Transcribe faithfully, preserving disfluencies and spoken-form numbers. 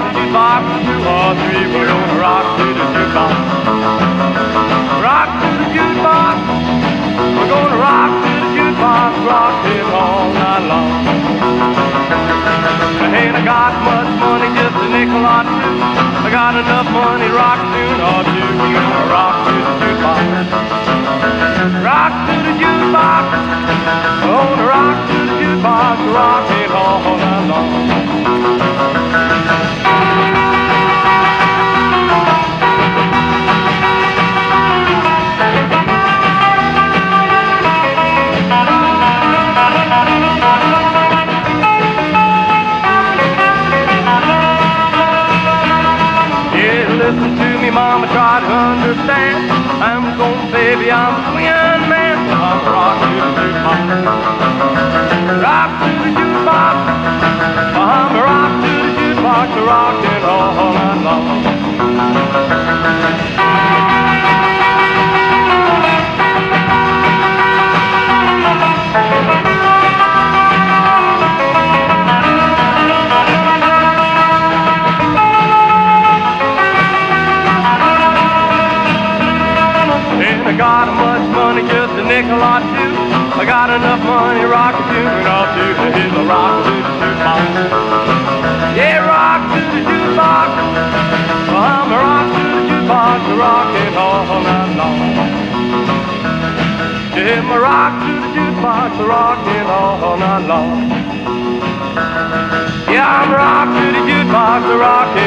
the jukebox, two or three, we're gonna rock to the jukebox. Rock to the jukebox, we're gonna rock to the jukebox, rock it all night long. I ain't got much money, just a nickel or two. I got enough money to rock a tune or two. We're gonna rock to the jukebox. Rock to the jukebox, we're gonna rock to the jukebox, rock it all night long. Listen to me, mama, try to understand. I'm going, baby, I'm a swinging man. I'm rock to the jukebox. Rock to the jukebox. I'm a rock to the jukebox, rocking all night long. I got much money, just a nickel or two. I got enough money, rock a tune or two. Here's a rock to the jukebox. Yeah, rock to the jukebox. I'm a rock to the jukebox, rock it all night long. Yeah, my rock to the jukebox, rock it all night long. Yeah, I'm a rock to the jukebox, rock it